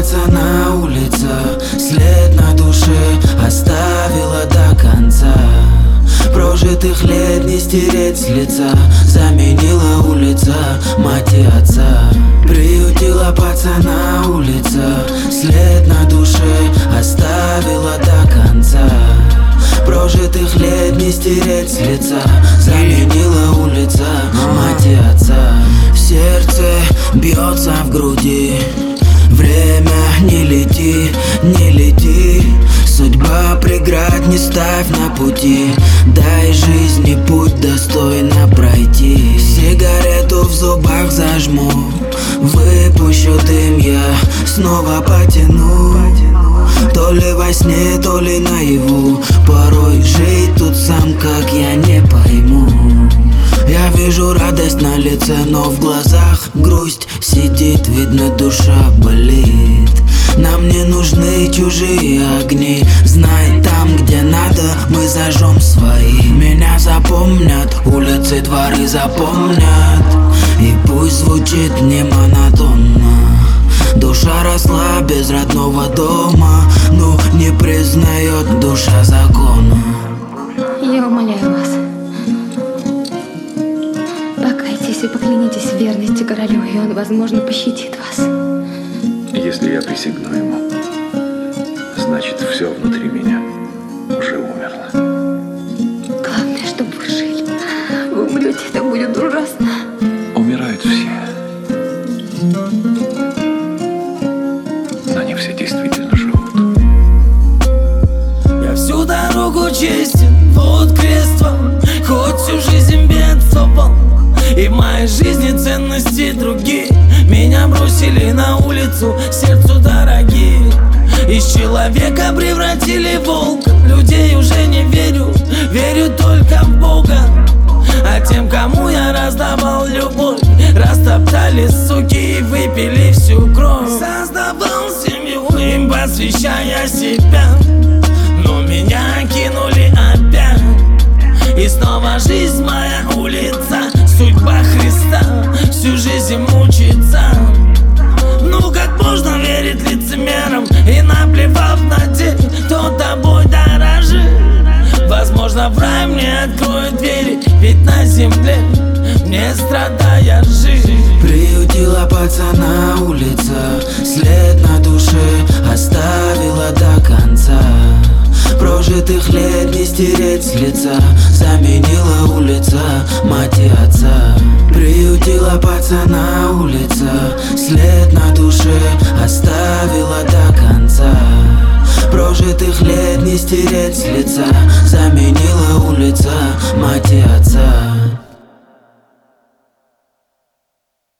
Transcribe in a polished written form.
пацана улица, след на душе оставила до конца. Прожитых лет не стереть с лица, заменила улица мать и отца. Приютила пацана улица, след на душе оставила до конца. Прожитых лет не стереть с лица, заменила улица мать и отца. В сердце бьется в груди, время не лети, не лети. Судьба преград не ставь на пути, дай жизни путь достойно пройти. Сигарету в зубах зажму, выпущу дым, я снова потяну. То ли во сне, то ли наяву, порой жить тут сам, как я не пойму. Я вижу радость на лице, но в глазах грусть сидит, видно, душа болит. Нам не нужны чужие огни, знай, там, где надо, мы зажжем свои. Меня запомнят, улицы, дворы запомнят, и пусть звучит не монотонно. Душа росла без родного дома, но не признает душа закона. Я умоляю вас, покайтесь и поклянитесь в верности королю, и он, возможно, пощадит вас. Если я присягну ему, значит, все внутри меня уже умерло. Главное, чтобы вы жили. Вы умрете, это будет ужасно. Умирают все, но не все действительно живут. Я всю дорогу честен, вот крест вам, хоть всю жизнь бедствовал. И в моей жизни ценности другие, меня бросили на улицу, сердцу дорогие. Из человека превратили в волка, людей уже не верю, верю только в Бога. А тем, кому я раздавал любовь, растоптали суки и выпили всю кровь. Создавал семью, им посвящая себя, но меня кинули опять. И снова жизнь моя улица, судьба Христа всю жизнь мучится. Ну как можно верить лицемерам и наплевав на тех, кто тобой дорожит? Возможно, в рай мне откроют двери, ведь на земле мне страдая жить. Приютила пацана улица, след на душе оставила до конца. Прожитых лет не стереть с лица, заменила улица мать и отца. Приютила пацана улица, след на душе оставила до конца. Прожитых лет не стереть с лица, заменила улица мать и отца.